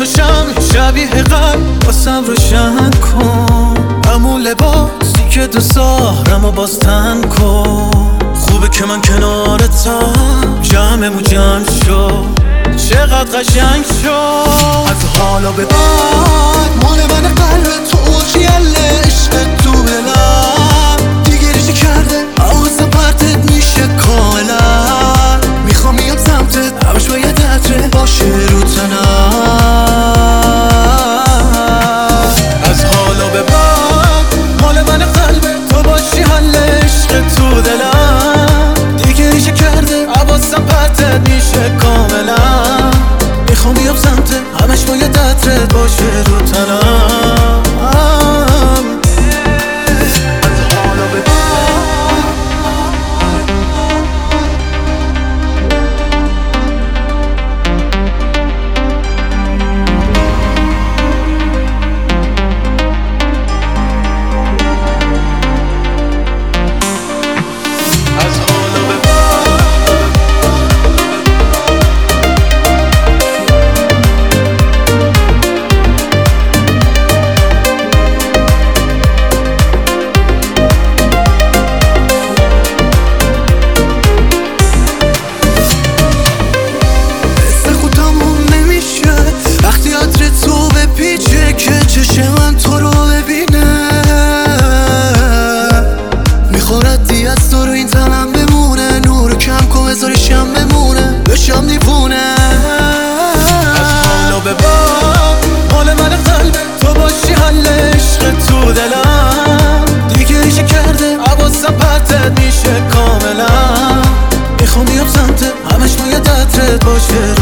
تو شبیه قلب واسم روشن کن، همون لباسی که دوست دارم و باز تن کن. خوبه که من کنارتم، جمعمو جمع شد، چقدر قشنگ شد. از حالا به بعد مال من قلب تو، جیله عشق تو دلم دیگه ریشه کرده، حواسم پرتت میشه کاملا. میخوام بیام سمتت، همش باید عطره باشه رو تنم. از حالا به بعد مال من قلب تو باشی، حل عشق تو دلم دیگه ریشه کرده، حواسم پرتت میشه کاملا. میخوام بیام سمتت، همش باید عطرت باشه رو تنم. که چشم من تو رو ببینه، میخورد دی از تو رو این تنم بمونه. نور کم کن بذاری شم بمونه، بشم دیوونه. از حالا به بعد مال من قلب تو باشی، حل عشق تو دلم دیگه ریشه کرده، حواسم پرتت میشه کاملا. میخوام بیام سمتت، همش باید عطرت باشه.